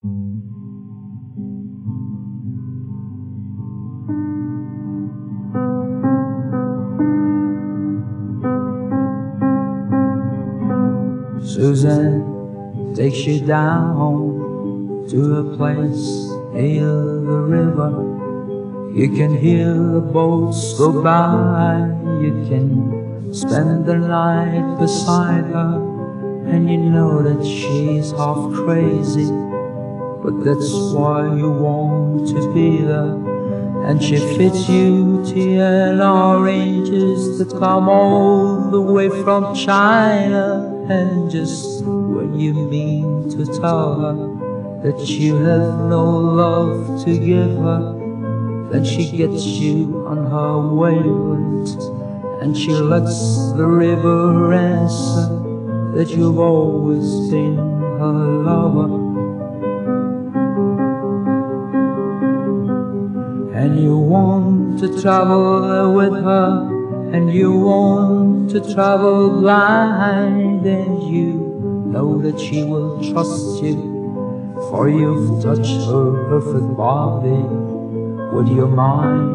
Suzanne takes you down to a place near the river. You can hear the boats go by. You can spend the night beside her, and you know that she's half crazy, but that's why you want to be there. And she fits you TN oranges that come all the way from China. And just when you mean to tell her that you have no love to give her, then she gets you on her wavelength, and she lets the river answer that you've always been her lover. And you want to travel with her, and you want to travel blind, and you know that she will trust you, for you've touched her perfect body with your mind.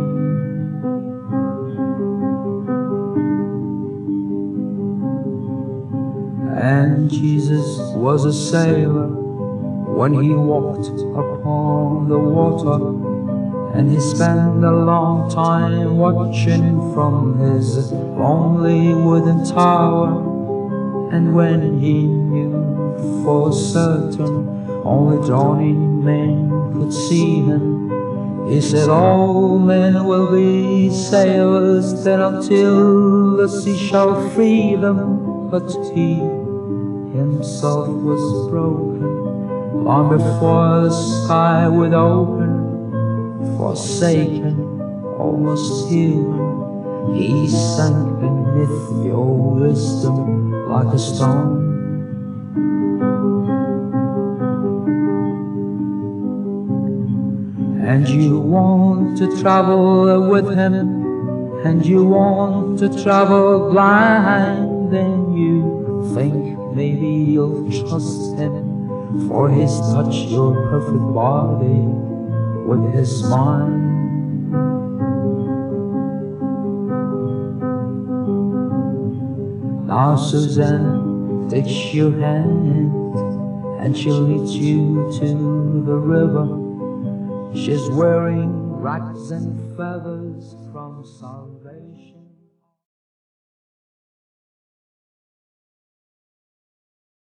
And Jesus was a sailor when he walked upon the water, and he spent a long time watching from his lonely wooden tower. And when he knew for certain only drowning men could see him, he said, all men will be sailors then until the sea shall free them. But he himself was broken long before the sky would open. Forsaken, almost human, he sank beneath your wisdom like a stone. And you want to travel with him, and you want to travel blind, then you think maybe you'll trust him, for he's touched your perfect body with his mind. Now Suzanne takes your hand, and she leads you to the river. She's wearing rags and feathers from sun.